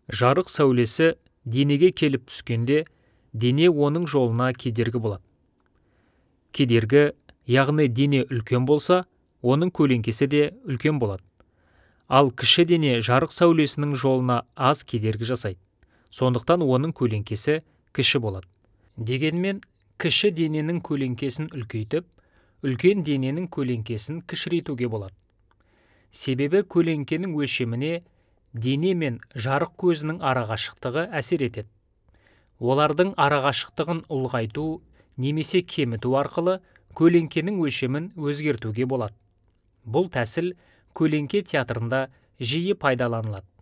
Жарық сәулесі денеге келіп түскенде, дене оның жолына кедергі болады. Кедергі, яғни дене үлкен болса, оның көлеңкесі де үлкен болады. Ал кіші дене жарық сәулесінің жолына аз кедергі жасайды. Сондықтан оның көлеңкесі кіші болады. Дегенмен, кіші дененің көлеңкесін үлкейтіп, үлкен дененің көлеңкесін кішірейтуге болады. Себебі көлеңкенің өлшеміне дене мен жарық көзінің арақашықтығы әсер етеді. Олардың арақашықтығын ұлғайту немесе кеміту арқылы көлеңкенің өлшемін өзгертуге болады. Бұл тәсіл көлеңке театрында жиі пайдаланылады.